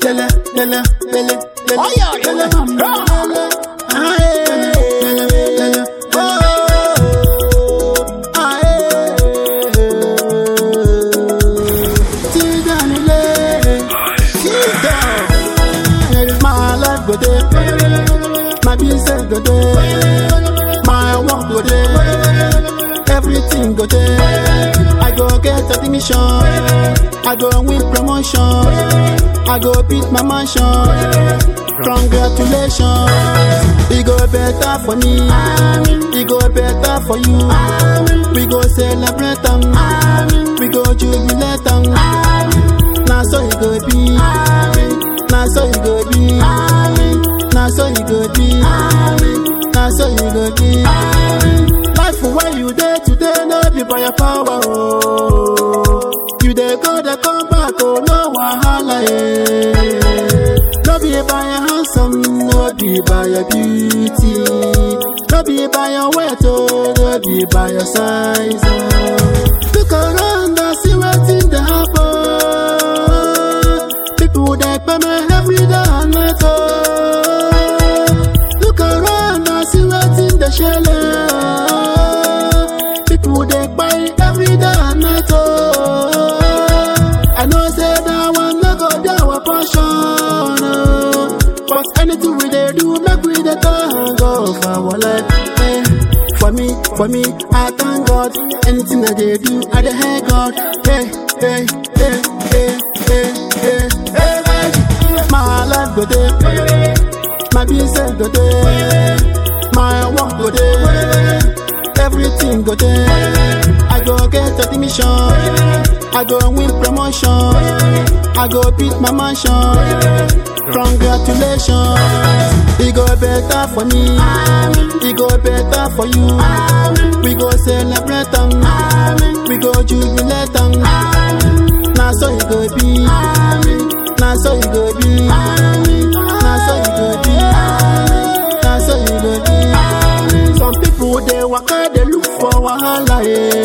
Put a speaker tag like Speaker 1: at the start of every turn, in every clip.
Speaker 1: lele, lele, lele, lele.
Speaker 2: Oh, yeah,
Speaker 1: lele, mama, lele. Lele, lele, oh, sit down, lele. Sit down. My life go there, my business go there, my work go there, everything go there. I go get admission, I go win promotion, I go beat my mansion. Congratulations, it go better for me, it go better for you. We go celebrate them, we go jubilate them. Now so it go be, now so it go be, now so it go be, now so it go be. Life where you there today, no be by your power. Oh. You there go, they come back, oh no wahala. No be by your handsome, no be by your beauty, no be by your weight, oh, no be by your size. Oh. Look around and see what's in the happen. People they pay me every day and night. Oh. Look around and see what's in the shell. People they buy every day and night. Oh. I know say that one no go down our passion. Oh. But anything we they do, make we the thank God for our life. Eh. For me, I thank God. Anything that they do, I the hey God. Hey, hey, hey, hey, hey, hey, hey, hey. My life go there, my business go there, my work go there, everything go there. I go get admission, I go win promotion, I go beat my mansion. Congratulations, it go better for me, it go better for you. We go celebrate them, we go jubilate them. Now so it go be, now so it go be, now so it go be, now so it go be. Some people they waka, they look for wahala.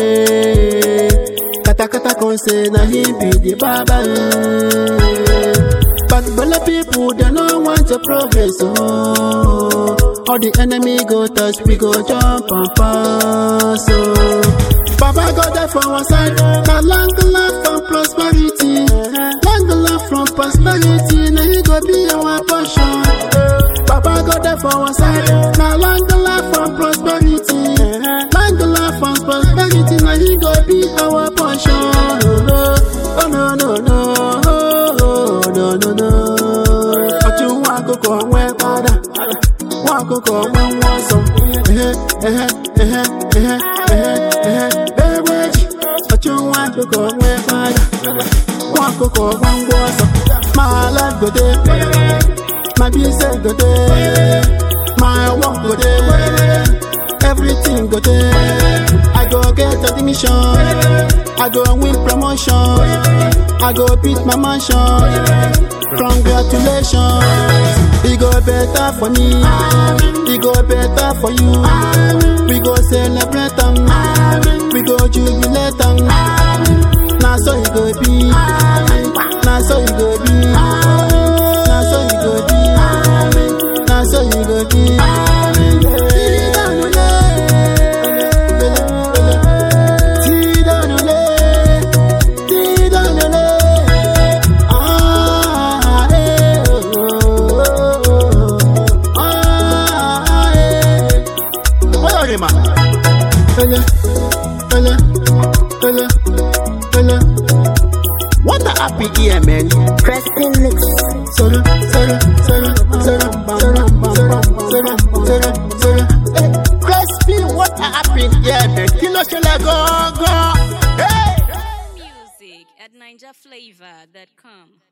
Speaker 1: Kata kata kon say na him be the baba. But bella people, they don't want to progress, oh. All the enemy go touch, we go jump and pass, oh. Baba got that from one side, now long life from prosperity. Long life from prosperity, now he go be our portion. Baba got that from one side, now long life from prosperity. Long life from prosperity, now he go be our portion. Oh no, no, no. No, no, no. But you want to go where father, want to go when one song. But you want to go where father, want to go when one song. My life go there, my business go there, my work go there, everything go there. I go get admission, I go win promotion, I go beat my mansion. Congratulations, it go better for me, it go better for you. We go celebrate them, we go jubilate them. Now so it go be, now so it go be, now so it go be, now so it go be. What a happy year, man.
Speaker 3: Pressing mix.
Speaker 1: Crispy, what a happy year, man. Kilo shall go. Hey!
Speaker 4: Music at NinjaFlavor.com.